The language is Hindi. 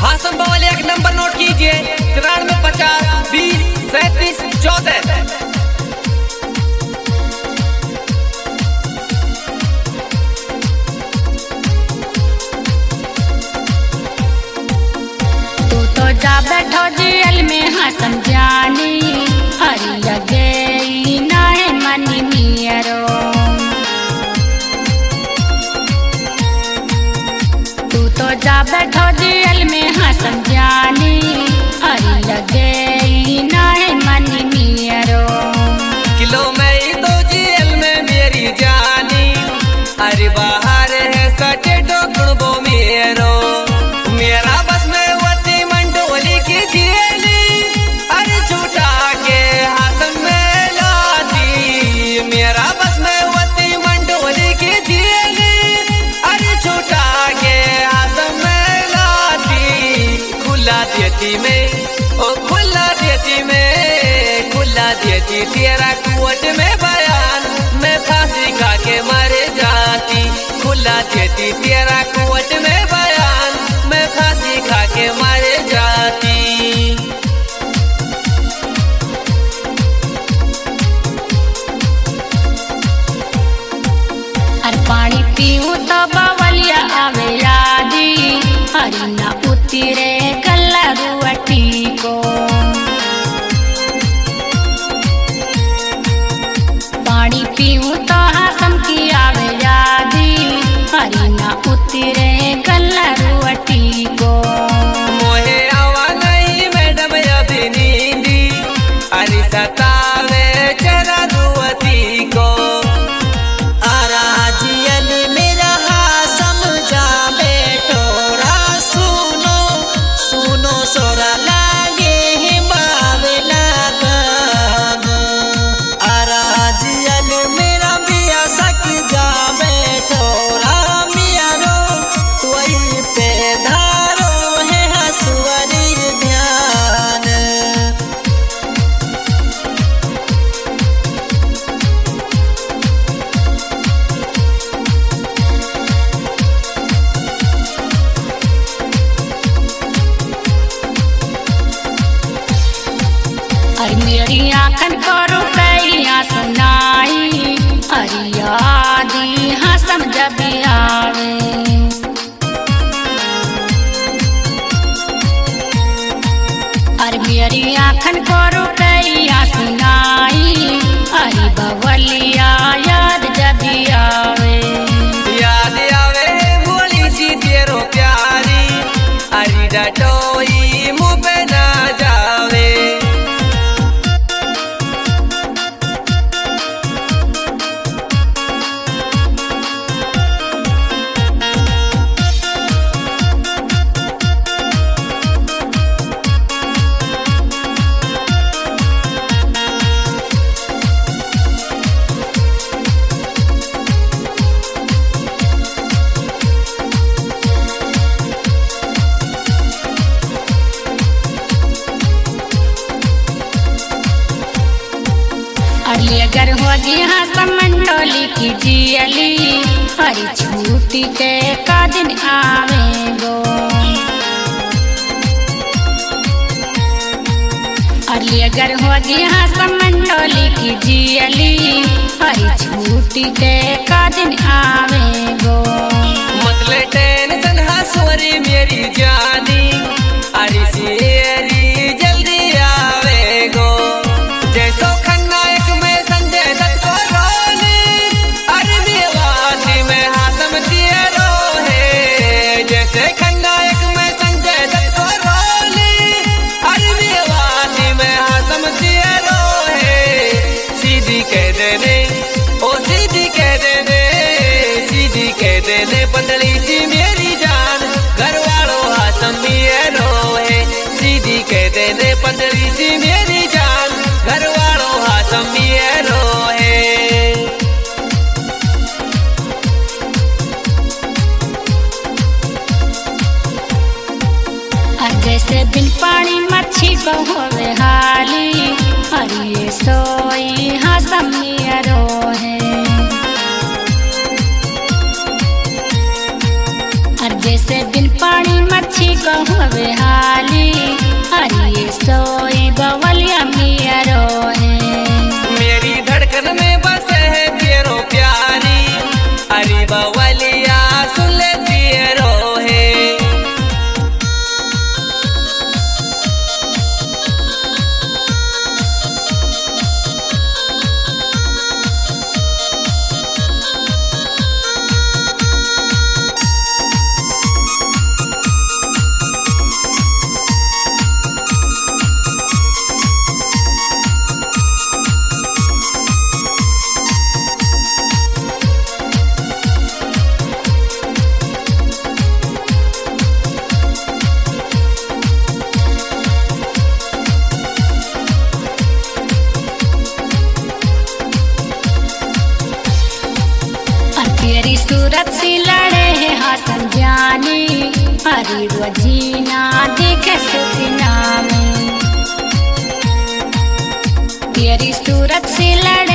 हासम बवाल एक नंबर नोट कीजिए 93 50 20 37 14। जा बैठो जेल में हासम जानी हरिया गई नाहे मनी मियरो। तू तो जा बैठो जेल में हासम जानी हरिया गई नाहे मनी मियरो। किलो में ही तो जेल में मेरी जानी अरे बाहर है सटे डोकड़बो मेरो। मेरा बस में अरे छूटा के हासम में लाती। मेरा बस में वती मंडोली की जेली अरे छूटा के हासम में लाती। खुला देती में ओ खुला देती में खुला देती तेरा कोर्ट में बयान मैं फांसी खा के मर जाती। खुला देती तेरा कोर्ट में बयान मैं फांसी खा के मर जाती। पानी पीऊं तो बवलिया आवे यादी हरी ना उतरे गला रुअटी को। पानी पीऊं तो हासम की आवे यादी हरी ना उतरे गला रुअटी को। मोहे आवा नहीं मैडम अभी नींदी अरे सतावे चरा रुअती को। मेरी आँखन करो कैया सुनाई हरियादी हासम जब आवे। अरे मेरी आँखन करो कैया सुनाई हरी बवलिया याद जब आवे। याद आवे बोली सी तेरो प्यारी अरे डटोई मुँह पे ना जावे। अगर होगी हासम मंडोली की जियली हरी छूटी के का दिन आवेगो। अगर होगी हासम मंडोली की जियली हरी छूटी के का दिन आवेगो। मतलब टेंशन हंसोरी मेरी जानी अरे शेरी जल्दी आवेगो। जैसो खन्नायक में संजय दत्त को रोने अरे मेवाती में हासम तेरो है। जैसे खन्नायक में संजय दत्त को रोने अरे मेवाती में हासम तेरो है। सीधी कह देने ओ सीधी कह देने सीधी कह देने बंदली सी मेरी जान घर वालों हासम मेरो है। सीधी कह देने बंदली सी मेरी जान घर वालों हासम मेरो है। जैसे बिन पानी मच्छी को होवे हाली हरिये सोई हासम मेरो है। जैसे बिन पानी मच्छी कहूँ बेहाली हरी सोई बवलिया मिया रोहे। मेरी धड़कन में बसे है तेरो प्यारी हरी बवलिया सुन ले तेरो है। तेरी सूरत सी लड़े है हासन जानी हरी रोजीना देखे सुना में। तेरी सूरत सी लड़े